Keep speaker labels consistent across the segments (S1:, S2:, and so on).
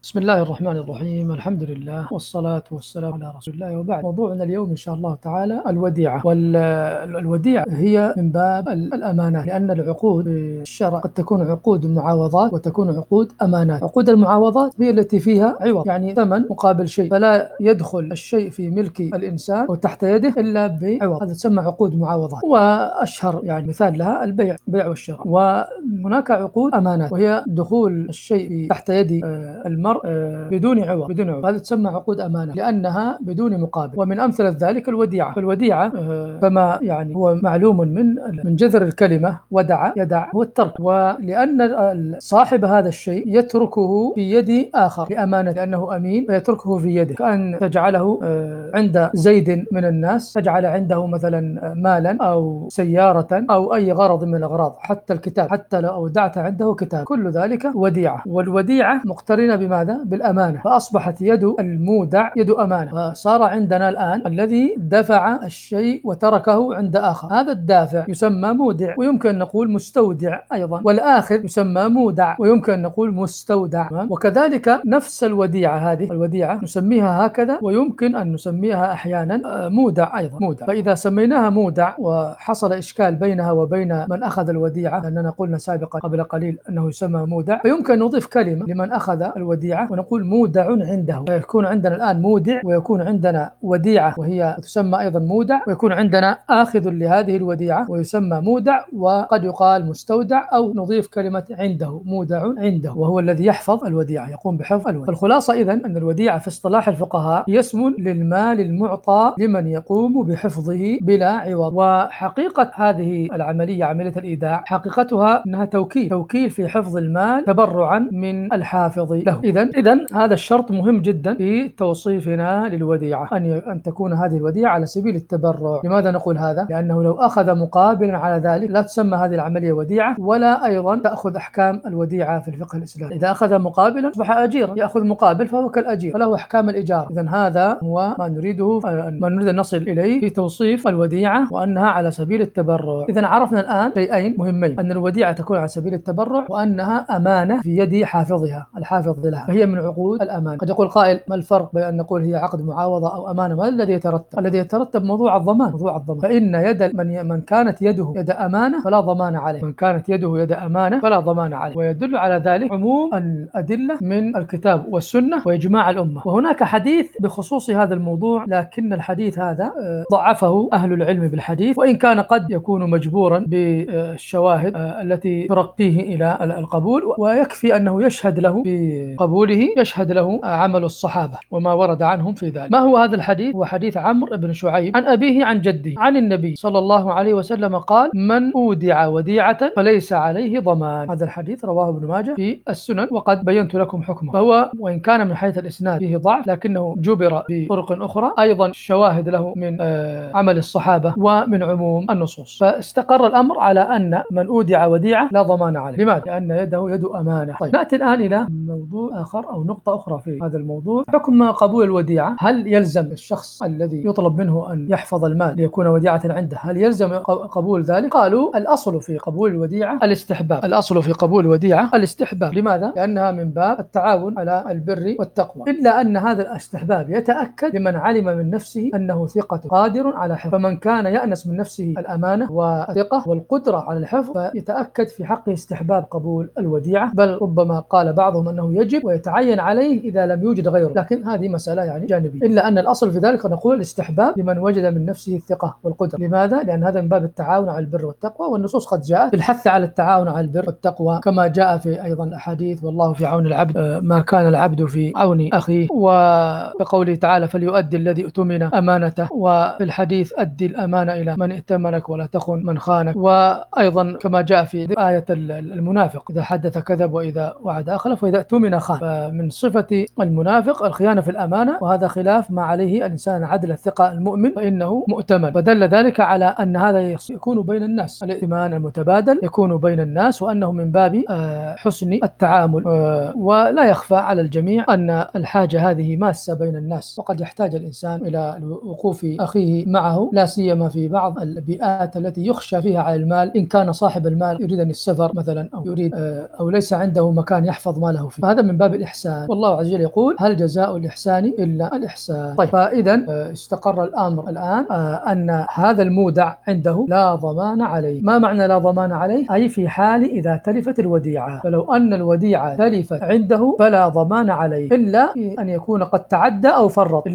S1: بسم الله الرحمن الرحيم. الحمد لله والصلاة والسلام على رسول الله، وبعد. موضوعنا اليوم إن شاء الله تعالى الوديعة. والوديعة هي من باب الأمانات، لأن العقود في الشرع قد تكون عقود معاوضات وتكون عقود أمانات. عقود المعاوضات هي التي فيها عوض، يعني ثمن مقابل شيء، فلا يدخل الشيء في ملك الإنسان أو تحت يده إلا بعوض. هذا تسمى عقود معاوضات، وأشهر يعني مثال لها البيع والشراء. وهناك عقود أمانات، وهي دخول الشيء تحت يد المرء بدون عوض. هذا تسمى عقود أمانة لأنها بدون مقابل. ومن أمثلة ذلك الوديعة. فالوديعة كما يعني هو معلوم من جذر الكلمة ودع يدع هو الترك، ولأن صاحب هذا الشيء يتركه في يد آخر لأمانة، لأنه أمين فيتركه في يده، كأن تجعله عند زيد من الناس، تجعل عنده مثلا مالا أو سيارة أو أي غرض من الأغراض، حتى الكتاب، حتى لو أودعت عنده كتاب، كل ذلك وديعة. والوديعة مقترنة بماذا؟ بالأمانة، فأصبحت يد المودع يد أمانة. فصار عندنا الآن الذي دفع الشيء وتركه عند آخر، هذا الدافع يسمى مودع، ويمكن أن نقول مستودع أيضا، والآخذ يسمى مودع، ويمكن أن نقول مستودع. وكذلك نفس الوديعة، هذه الوديعة نسميها هكذا، ويمكن أن نسميها أحيانا مودع أيضا، مودع. فإذا سميناها مودع وحصل إشكال بينها وبين من أخذ الوديعة، لأننا قلنا سابقا قبل قليل أنه يسمى مودع، فيمكن نضيف كلمة لمن أخذ الوديعة ونقول مودع عنده، فيكون عندنا الآن مودع، ويكون عندنا وديعة وهي تسمى أيضا مودع، ويكون عندنا آخذ لهذه الوديعة ويسمى مودع، وقد يقال مستودع، أو نضيف كلمة عنده، مودع عنده، وهو الذي يحفظ الوديعة، يقوم بحفظ الوديعة. فالخلاصة إذن أن الوديعة في اصطلاح الفقهاء هي اسم للمال المعطى لمن يقوم بحفظه بلا عوض. وحقيقة هذه العملية، عملية الإيداع، حقيقتها أنها توكيل في حفظ المال تبرعا من الحافظ له. إذن هذا الشرط مهم جدا في توصيفنا للوديعة، أن تكون هذه الوديعة على سبيل التبرع. لماذا نقول هذا؟ لأنه لو أخذ مقابلا على ذلك لا تسمى هذه العملية وديعة، ولا أيضا تأخذ أحكام الوديعة في الفقه الإسلامي. إذا أخذ مقابلا أصبح أجيرا، يأخذ مقابل فهو كالأجير، فله أحكام الإجارة. إذن هذا هو ما نريده، ما نريد أن نصل إليه في توصيف الوديعة، وأنها على سبيل التبرع. إذن عرفنا الآن شيئين مهمين: أن الوديعة تكون على سبيل التبرع، وأنها أمانة في يد حافظها، الحافظ لها، فهي من عقود الأمان. قد يقول قائل: ما الفرق بين أن نقول هي عقد معاوضة أو أمانة؟ ما الذي يترتب؟ الذي يترتب موضوع الضمان، فإن يد من كانت يده يد أمانة فلا ضمان عليه، من كانت يده يد أمانة فلا ضمان عليه. ويدل على ذلك عموم الأدلة من الكتاب والسنة وإجماع الأمة. وهناك حديث بخصوص هذا الموضوع، لكن الحديث هذا ضعفه أهل العلم بالحديث، وإن كان قد يكون مجبورا بالشواهد التي ترقيه إلى القبول، ويكفي أنه يشهد له بقبوله، يشهد له عمل الصحابة وما ورد عنهم في ذلك. ما هو هذا الحديث؟ هو حديث عمرو بن شعيب عن أبيه عن جده عن النبي صلى الله عليه وسلم قال: من أودع وديعة فليس عليه ضمان. هذا الحديث رواه ابن ماجه في السنن، وقد بينت لكم حكمه. فهو وإن كان من حيث الإسناد فيه ضعف، لكنه جبر بطرق أخرى أيضا شواهد له من عمل الصحابة ومن عموم النصوص. فاستقر الأمر على أن من أودع وديعة لا ضمان عليه. لماذا؟ لأن يده يد أمانة. طيب، نأتي الآن إلى موضوع آخر أو نقطة أخرى في هذا الموضوع: حكم قبول الوديعة. هل يلزم الشخص الذي يطلب منه أن يحفظ المال ليكون وديعة عنده، هل يلزم قبول ذلك؟ قالوا: الأصل في قبول الوديعة الاستحباب. الأصل في قبول الوديعة الاستحباب. لماذا؟ لأنها من باب التعاون على البر والتقوى، إلا أن هذا الاستحباب يتأكد لمن علم من نفسه أنه ثقة قادر على حفظ. فمن كان يأنس من نفسه الأمانة والثقة والقدرة على الحفظ، فيتأكد في حقه استحباب قبول الوديعة، بل ربما قال بعضهم أنه يجب ويتعين عليه إذا لم يوجد غيره، لكن هذه مسألة يعني جانبية. إلا أن الأصل في ذلك نقول الاستحباب لمن وجد من نفسه الثقة والقدرة. لماذا؟ لأن هذا من باب التعاون على البر والتقوى، والنصوص قد جاءت بالحث على التعاون على البر والتقوى، كما جاء في أيضا الأحاديث: والله في عون العبد ما كان العبد في عون أخيه، وبقوله تعالى: فليؤدي الذي اؤتمن أمانته، وفي الحديث: أدي الأمانة إلى من ائتمنك ولا تخن من خانك. وأيضا كما جاء في آية المنافق: إذا حدث كذب وإذا وعد أخلف وإذا اؤتمن خان. فمن صفة المنافق الخيانة في الأمانة، وهذا خلاف ما عليه الإنسان عدل الثقة المؤمن، فإنه مؤتمن. فدل ذلك على أن هذا يكون بين الناس، الائتمان المتبادل يكون بين الناس، وأنه من باب حسن التعامل. ولا يخفى على الجميع أن الحاجة هذه ماسة بين الناس، وقد يحتاج الإنسان إلى وقوف أخيه معه، لا سيما في بعض البيئات التي يخشى فيها على المال، إن كان صاحب المال يريد أن السفر مثلا، أو يريد أو ليس عنده مكان يحفظ ماله فيه، فهذا من باب باب الإحسان، والله عز وجل يقول هل جزاء الإحسان إلا الإحسان. طيب، فإذا استقر الأمر الآن أن هذا المودع عنده لا ضمان عليه. ما معنى لا ضمان عليه؟ أي في حال إذا تلفت الوديعة، فلو أن الوديعة تلفت عنده فلا ضمان عليه إلا أن يكون قد تعدى أو فرط،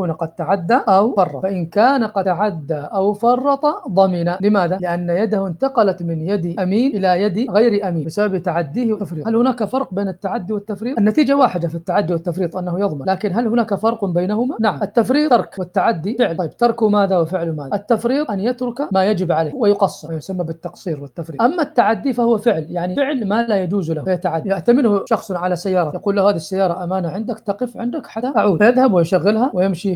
S1: فإن كان قد تعدى أو فرط ضمن. لماذا؟ لأن يده انتقلت من يد أمين إلى يد غير أمين بسبب تعديه والتفريط. هل هناك فرق بين التعدي والتفريط؟ النتيجة واحدة في التعدي والتفريط، أنه يضمن، لكن هل هناك فرق بينهما؟ نعم، التفريط ترك والتعدي فعل. طيب، ترك ماذا وفعل ماذا؟ التفريط أن يترك ما يجب عليه ويقصر، ويسمى بالتقصير والتفريط. أما التعدي فهو فعل، يعني فعل ما لا يجوز له فيتعدى. يأتمنه شخص على سيارة، يقول له هذه السيارة أمانة عندك، تقف عندك حتى أعود، فيذهب ويشغلها ويمشي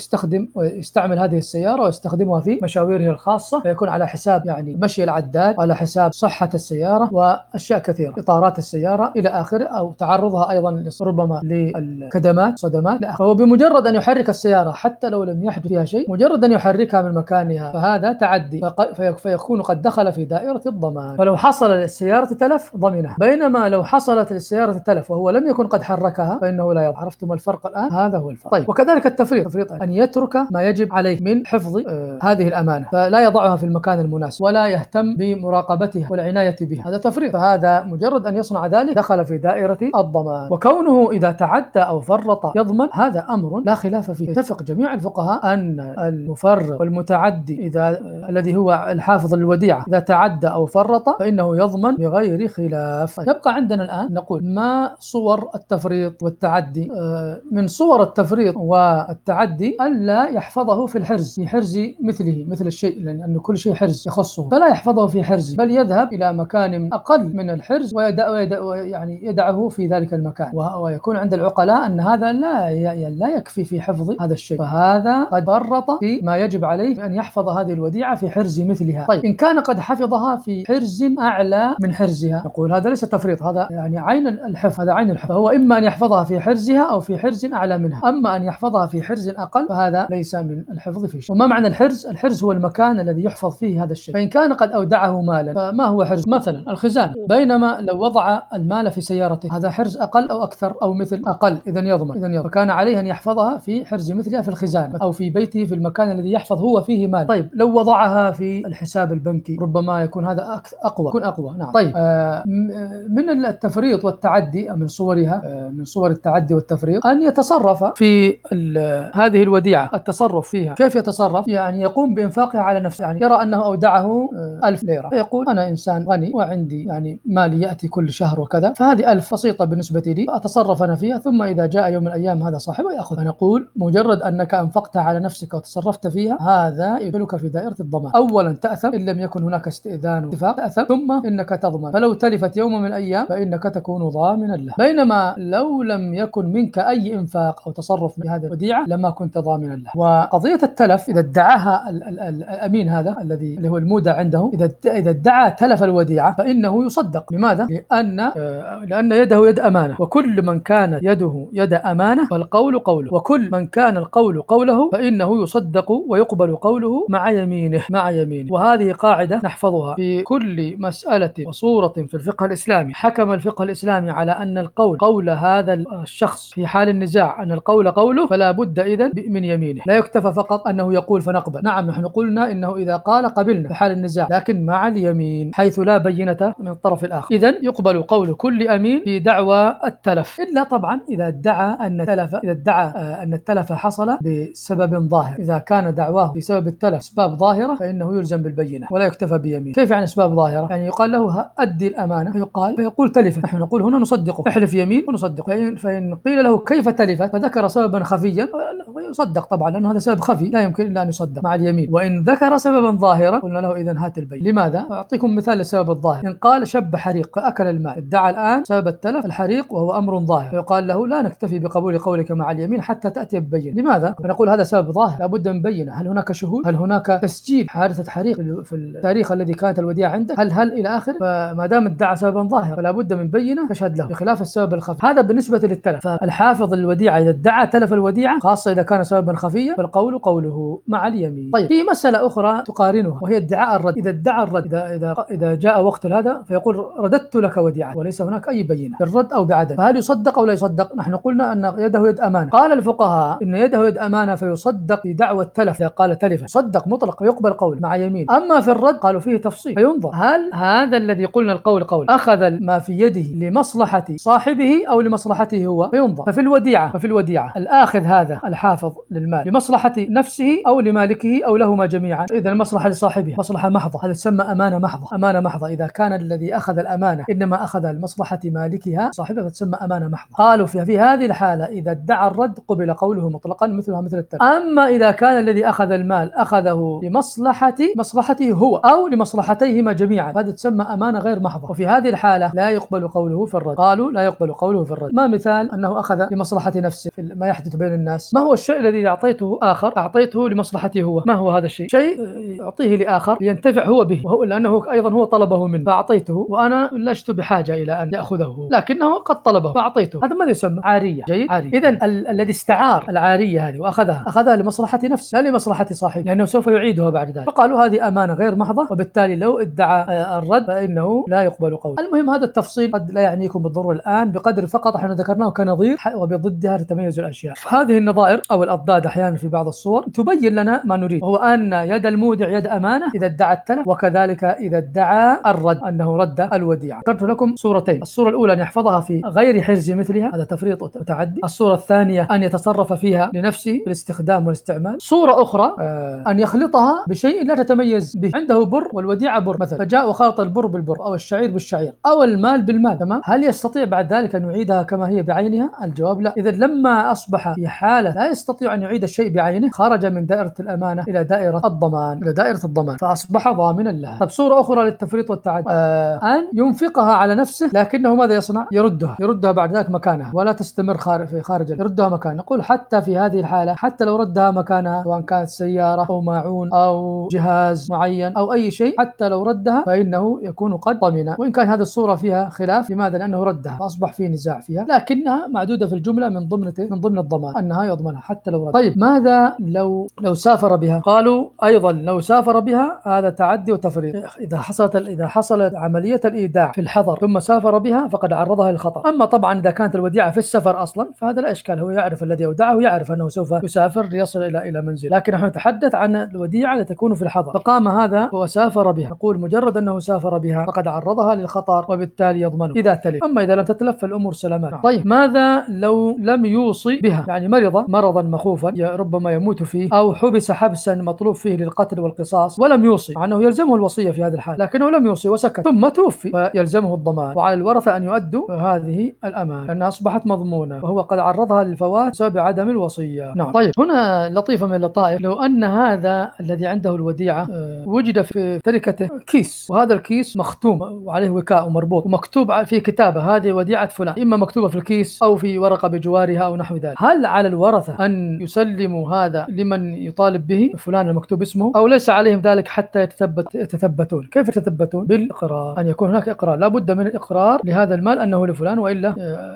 S1: ويستعمل هذه السيارة ويستخدمها في مشاويره الخاصة، فيكون على حساب يعني مشي العداد، على حساب صحة السيارة وأشياء كثيرة، إطارات السيارة إلى آخره، أو تعرضها أيضا ربما لكدمات صدمات. فهو بمجرد أن يحرك السيارة حتى لو لم يحدث فيها شيء، مجرد أن يحركها من مكانها، فهذا تعدي، فيكون قد دخل في دائرة الضمان. فلو حصل للسيارة تلف ضمنها، بينما لو حصلت للسيارة تلف وهو لم يكن قد حركها فإنه لا يضمن. عرفتم الفرق الآن؟ هذا هو الفرق. طيب، وكذلك التفريط أن يترك ما يجب عليه من حفظ هذه الأمانة، فلا يضعها في المكان المناسب ولا يهتم بمراقبتها والعناية بها، هذا تفريط. فهذا مجرد أن يصنع ذلك دخل في دائرة الضمان. وكونه إذا تعدى أو فرط يضمن، هذا أمر لا خلاف فيه. يتفق جميع الفقهاء أن المفرط والمتعدي الذي هو الحافظ للوديعة إذا تعدى أو فرط فإنه يضمن بغير خلاف. يبقى عندنا الآن نقول ما صور التفريط والتعدي. من صور التفريط والتعدي ألا يحفظه في الحرز، في حرز مثل الشيء، لأن كل شيء حرز يخصه، فلا يحفظه في حرز، بل يذهب إلى مكان أقل من الحرز يعني يدعه في ذلك المكان. ويكون عند العقلاء أن هذا لا يكفي في حفظ هذا الشيء، فهذا قد فرط في ما يجب عليه أن يحفظ هذه الوديعة في حرز مثلها. طيب، إن كان قد حفظها في حرز أعلى من حرزها، نقول هذا ليس تفريط، هذا يعني عين الحفظ، هذا عين الحفظ، فهو إما أن يحفظها في حرزها أو في حرز أعلى منها. أما أن يحفظها في حرز أقل فهذا ليس من الحفظ في شيء. وما معنى الحرز؟ الحرز هو المكان الذي يحفظ فيه هذا الشيء. فإن كان قد أودعه مالا، فما هو حرز؟ مثلا الخزانة، بينما لو وضع المال في سيارته، هذا حرز أقل أو أكثر أو مثل أقل، إذن يضمن. فكان عليه أن يحفظها في حرز مثلها في الخزانة أو في بيته في المكان الذي يحفظ هو فيه مال. طيب، لو وضعها في الحساب البنكي ربما يكون هذا أقوى. نعم. طيب، من التفريط والتعدي، من صورها، من صور التعدي والتفريط، أن يتصرف في هذه الوديعة. التصرف فيها كيف يتصرف؟ يعني يقوم بإنفاقها على نفسه، يعني يرى أنه أودعه 1000 ليرة، فيقول أنا إنسان غني وعندي يعني مالي يأتي كل شهر وكذا، فهذه 1000 بسيطة بالنسبة لي، أتصرف أنا فيها، ثم إذا جاء يوم من الأيام هذا صاحبه يأخذ. فنقول مجرد أنك أنفقتها على نفسك وتصرفت فيها، هذا يدخلك في دائرة الضمان. أولا تأثم إن لم يكن هناك استئذان واتفاق، تأثم، ثم إنك تضمن، فلو تلفت يوم من الأيام فإنك تكون ضامنا له. بينما لو لم يكن منك أي إنفاق أو تصرف بهذه الوديعة لما كنت ضامنا له. وقضية التلف إذا ادعاها الأمين هذا اللي هو المودع عنده، إذا ادعى تلف الوديعة فإنه يصدق. لماذا؟ لأن يده يد أمانة، وكل من كانت يده يد أمانة فالقول قوله، وكل من كان القول قوله فإنه يصدق ويقبل قوله مع يمينه. وهذه قاعدة نحفظها في كل مسألة وصورة في الفقه الإسلامي. حكم الفقه الإسلامي على أن القول قول هذا الشخص في حال النزاع، أن القول قوله، فلا بد إذن من يمينه. لا يكتفى فقط أنه يقول فنقبل، نعم نحن قلنا إنه إذا قال قبلنا في حال النزاع، لكن مع اليمين حيث لا بينة من الطرف الآخر. إذن يقبل قول كل أمين في دعوى التلف، إلا طبعا إذا ادعى أن التلف حصل بسبب ظاهر. إذا كان دعواه بسبب التلف أسباب ظاهرة فإنه يلزم بالبينة ولا يكتفى بيمين. كيف يعني أسباب ظاهرة؟ يعني يقال له أدي الأمانة، فيقول تلفت، نحن نقول هنا نصدقه، احلف يمين ونصدقه. فإن قيل له كيف تلفت فذكر سببا خفيا يصدق طبعا، لأنه هذا سبب خفي لا يمكن إلا أن يصدق مع اليمين. وإن ذكر سببا ظاهرا قلنا له إذن هات البين. لماذا؟ أعطيكم مثال للسبب الظاهر. إن قال شب حريق فأكل الماء، ادعى الآن سبب التلف الحريق وهو أمر ظاهر، فيقال له لا نكتفي بقبول قولك مع اليمين حتى تأتي ببين. لماذا؟ فنقول هذا سبب ظاهر لابد من بينه. هل هناك شهود؟ هل هناك تسجيل حادثة حريق في التاريخ الذي كانت الوديعة عندك؟ هل إلى آخر؟ فما دام ادعى سببا ظاهر فلا بد من بينة تشهد له، بخلاف السبب الخفي. هذا بالنسبة للتلف. فالحافظ الوديعة إذا ادعى تلف الوديعة، خاصة إذا كانت كان سببا خفيا فالقول قوله مع اليمين. طيب في مسألة أخرى تقارنها وهي ادعاء الرد. إذا ادعى الرد إذا جاء وقت هذا فيقول رددت لك وديعة وليس هناك أي بينة بالرد أو بعدم، فهل يصدق أو لا يصدق؟ نحن قلنا أن يده يد أمانة. قال الفقهاء إن يده يد أمانة فيصدق في دعوى التلف، إذا قال تلف يصدق مطلق ويقبل قول مع يمين. أما في الرد قالوا فيه تفصيل، فينظر هل هذا الذي قلنا القول أخذ ما في يده لمصلحة صاحبه أو لمصلحته هو، فينظر. ففي الوديعة الآخذ هذا الحافظ للمال لمصلحة نفسه أو لمالكه أو لهما جميعا، إذا المصلحة لصاحبه مصلحة محضة، هذا تسمى أمانة محضة. إذا كان الذي أخذ الأمانة إنما أخذ لمصلحة مالكها صاحبه فتسمى أمانة محضة. قالوا في هذه الحالة إذا ادعى الرد قبل قوله مطلقا مثلها مثل التلف. أما إذا كان الذي أخذ المال أخذه لمصلحته هو أو لمصلحتيهما جميعا فهذا تسمى أمانة غير محضة، وفي هذه الحالة لا يقبل قوله في الرد. قالوا لا يقبل قوله في الرد. ما مثال أنه أخذ لمصلحة نفسه في ما يحدث بين الناس؟ ما هو الشيء الذي أعطيته آخر أعطيته لمصلحته هو؟ ما هو هذا الشيء؟ شيء أعطيه لآخر لينتفع هو به، وهو لأنه أيضا هو طلبه منه فأعطيته، وأنا لست بحاجة إلى أن يأخذه لكنه قد طلبه فأعطيته. هذا ماذا يسمى؟ عارية. جيد، عارية. إذن الذي استعار العارية هذه وأخذها لمصلحة نفسه لا لمصلحة صاحبه، لأنه سوف يعيدها بعد ذلك. فقالوا هذه أمانة غير محضة، وبالتالي لو ادعى الرد فإنه لا يقبل قوله. المهم هذا التفصيل قد لا يعنيكم بالضرورة الآن، بقدر فقط احنا ذكرناه كنظير وبضدها تتميز الأشياء. هذه النظائر أو الأضداد أحيانا في بعض الصور تبين لنا ما نريد، وهو أن يد المودع يد أمانة إذا ادعى التلف، وكذلك إذا ادعى الرد أنه رد الوديعة. ذكرت لكم صورتين: الصورة الأولى أن يحفظها في غير حرز مثلها، هذا تفريط وتعدي. الصورة الثانية أن يتصرف فيها لنفسه بالاستخدام والاستعمال. صورة أخرى أن يخلطها بشيء لا تتميز به، عنده بر والوديعة بر مثلا، فجاء وخلط البر بالبر أو الشعير بالشعير أو المال بالمال، تمام؟ هل يستطيع بعد ذلك أن يعيدها كما هي بعينها؟ الجواب لا. إذا لما أصبح في حالة لا يستطيع أن يعيد الشيء بعينه خرج من دائرة الأمانة إلى دائرة الضمان، فأصبح ضامنا لها. طب صورة أخرى للتفريط والتعدي أن ينفقها على نفسه لكنه ماذا يصنع؟ يردها بعد ذلك مكانها ولا تستمر خارج يردها مكانها. نقول حتى في هذه الحالة حتى لو ردها مكانها، سواء كانت سيارة أو ماعون أو جهاز معين أو أي شيء، حتى لو ردها فإنه يكون قد ضمن، وإن كان هذه الصورة فيها خلاف. لماذا؟ لأنه ردها فأصبح في نزاع فيها، لكنها معدودة في الجملة من ضمن الضمان أنها يضمنها حتى لو رد. طيب ماذا لو سافر بها؟ قالوا أيضا لو سافر بها هذا تعدي وتفريط. إذا حصلت عملية الإيداع في الحضر ثم سافر بها فقد عرضها للخطر. أما طبعا إذا كانت الوديعة في السفر أصلا فهذا لا إشكال، هو يعرف الذي أودعه، يعرف أنه سوف يسافر ليصل إلى منزل، لكن نحن نتحدث عن الوديعة التي تكون في الحضر. فقام هذا وسافر بها، نقول مجرد أنه سافر بها فقد عرضها للخطر وبالتالي يضمنه إذا تلف. أما إذا لم تتلف فالأمور سلامات. طيب ماذا لو لم يوصي بها؟ يعني مرضا مخوفا ربما يموت فيه، أو حبس حبسا مطلوب فيه للقتل والقصاص ولم يوصي، مع أنه يلزمه الوصية في هذه الحال لكنه لم يوصي وسكت ثم توفي، فيلزمه الضمان، وعلى الورثة أن يؤدوا هذه الأمانة لأنها أصبحت مضمونة وهو قد عرضها للفوات بسبب عدم الوصية. نعم. طيب هنا لطيفة من اللطائف، لو أن هذا الذي عنده الوديعة وجد في تركته كيس، وهذا الكيس مختوم وعليه وكاء ومربوط ومكتوب في كتابة هذه وديعة فلان، إما مكتوبة في الكيس أو في ورقة بجوارها أو نحو ذلك، هل على الورثة أن يسلموا هذا لمن يطالب به فلان المكتوب اسمه، أو ليس عليهم ذلك حتى يتثبتون؟ كيف يتثبتون؟ بالإقرار، أن يكون هناك إقرار، لا بد من الإقرار لهذا المال أنه لفلان، وإلا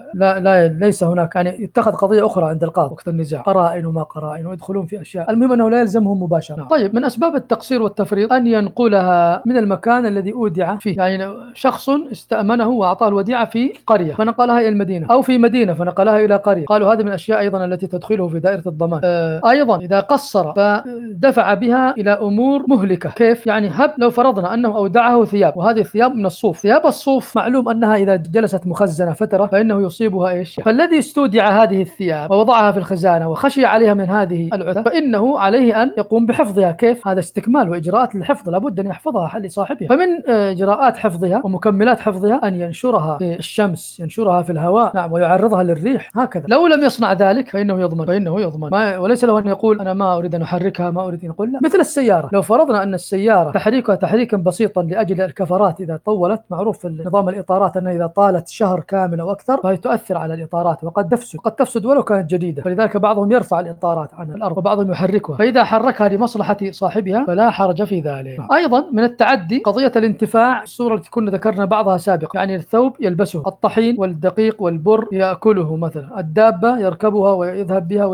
S1: ليس هناك، يعني يتخذ قضية أخرى عند القاضي وقت النزاع، قرائن وما قرائن، ويدخلون في أشياء. المهم أنه لا يلزمهم مباشرة. طيب من أسباب التقصير والتفريط أن ينقلها من المكان الذي أودع فيه، يعني شخص استأمنه وأعطاه الوديعة في قرية فنقلها إلى المدينة، أو في مدينة فنقلها إلى قرية، قالوا هذه من الأشياء أيضا التي تدخله في دائرة الضمان. أيضا إذا قصر فدفع بها إلى أمور مهلكة. كيف؟ يعني لو فرضنا أنه أودعه ثياب، وهذه الثياب من الصوف، ثياب الصوف معلوم أنها إذا جلست مخزنة فترة فإنه يصيبها إيش؟ فالذي استودع هذه الثياب ووضعها في الخزانة وخشي عليها من هذه العثة فإنه عليه أن يقوم بحفظها. كيف؟ هذا استكمال وإجراءات للحفظ، لابد أن يحفظها لصاحبها. فمن إجراءات حفظها ومكملات حفظها أن ينشرها في الشمس، ينشرها في الهواء، نعم، ويعرضها للريح هكذا. لو لم يصنع ذلك فإنه يضمن وليس له أن يقول أنا ما أريد أن أحركها، ما أريد أن أقول لا. مثل السيارة، لو فرضنا أن السيارة تحريكها تحريكا بسيطا لأجل الكفرات إذا طولت، معروف في نظام الإطارات أنها إذا طالت شهر كامل أو أكثر فهي تؤثر على الإطارات وقد تفسد ولو كانت جديدة، فلذلك بعضهم يرفع الإطارات عن الأرض وبعضهم يحركها، فإذا حركها لمصلحة صاحبها فلا حرج في ذلك. أيضا من التعدي قضية الانتفاع، الصورة التي كنا ذكرنا بعضها سابقا، يعني الثوب يلبسه، الطحين والدقيق والبر يأكله مثلا، الدابة يركبها ويذهب بها ويجي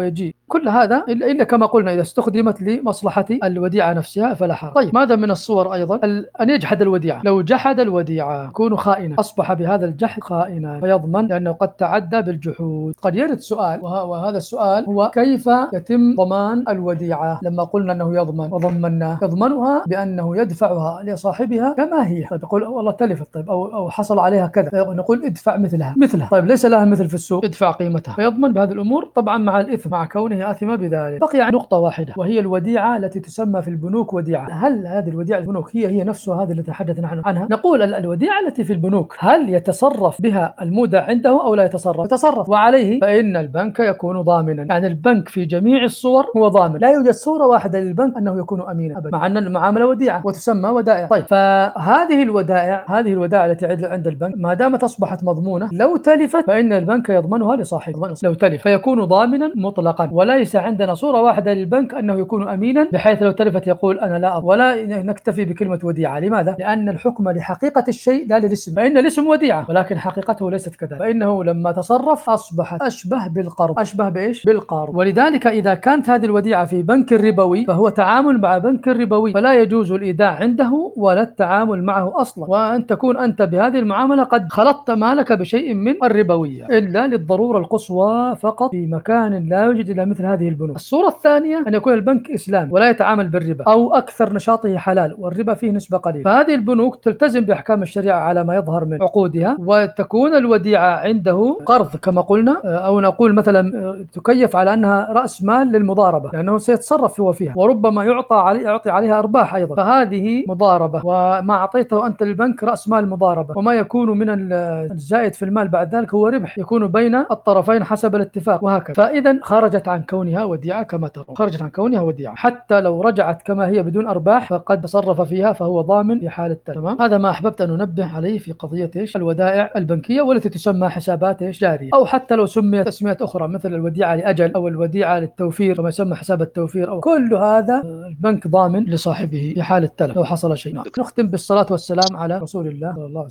S1: كل هذا إلا كما قلنا إذا استخدمت لمصلحة الوديعة نفسها فلا حرج. طيب ماذا من الصور أيضا؟ أن يجحد الوديعة. لو جحد الوديعة يكون خائنا، أصبح بهذا الجحد خائنا فيضمن لأنه قد تعدى بالجحود. قد يرد سؤال، وهذا السؤال هو كيف يتم ضمان الوديعة لما قلنا أنه يضمن وضمناه؟ يضمنها بأنه يدفعها لصاحبها كما هي. طيب يقول والله تلفت، طيب أو حصل عليها كذا، نقول ادفع مثلها. طيب ليس لها مثل في السوق، ادفع قيمتها. فيضمن بهذه الأمور طبعا مع الإثم، مع كونه آثما بذلك. بقي نقطة واحدة وهي الوديعة التي تسمى في البنوك وديعة. هل هذه الوديعة البنوك هي نفسها هذه التي تحدثنا عنها؟ نقول الوديعة التي في البنوك هل يتصرف بها المودع عنده أو لا يتصرف؟ يتصرف، وعليه فإن البنك يكون ضامنا. يعني البنك في جميع الصور هو ضامن، لا يوجد صورة واحدة للبنك أنه يكون أمينا أبدا، مع أن المعاملة وديعة وتسمى ودائع. طيب فهذه الودائع التي عند البنك ما دامت أصبحت مضمونة، لو تلفت فإن البنك يضمنها لصاحبه. لو تلف فيكون ضامنا مطلقا، وليس عندنا صورة واحدة للبنك أنه يكون أمينا بحيث لو تلفت يقول أنا لا ولا نكتفي بكلمة وديعة. لماذا؟ لأن الحكم لحقيقة الشيء لا للاسم، فإن الاسم وديعة ولكن حقيقته ليست كذلك، فإنه لما تصرف أصبحت أشبه بالقرض. أشبه بإيش؟ بالقرض. ولذلك إذا كانت هذه الوديعة في بنك ربوي فهو تعامل مع بنك ربوي، فلا يجوز الإيداع عنده ولا التعامل معه أصلا، وأن تكون أنت بهذه المعاملة قد خلطت مالك بشيء من الربوية إلا للضرورة القصوى فقط في مكان لا يوجد إلا مثل هذه البنوك. الصورة الثانية أن يكون البنك إسلامي ولا يتعامل بالربا أو أكثر نشاطه حلال والربا فيه نسبة قليلة، فهذه البنوك تلتزم بأحكام الشريعة على ما يظهر من عقودها، وتكون الوديعة عنده قرض كما قلنا، أو نقول مثلا تكيف على أنها رأس مال للمضاربة لأنه سيتصرف هو فيها، وربما يعطي عليها أرباح أيضا، فهذه مضاربة، وما أعطيته أنت للبنك رأس مال مضاربة، وما يكون من الزائد في المال بعد ذلك هو ربح يكون بين الطرفين حسب الاتفاق، وهكذا. فإذا خرجت عن كونها وديعة كما ترون، خرجت عن كونها وديعة، حتى لو رجعت كما هي بدون أرباح فقد تصرف فيها فهو ضامن في حال التلف. تمام؟ هذا ما أحببت أن ننبه عليه في قضية الودائع البنكية، والتي تسمى حسابات جارية، أو حتى لو سميت تسميات أخرى مثل الوديعة لأجل أو الوديعة للتوفير كما يسمى حساب التوفير، أو كل هذا البنك ضامن لصاحبه في حال التلف لو حصل شيء. نختم بالصلاة والسلام على رسول الله صلى الله عليه وسلم.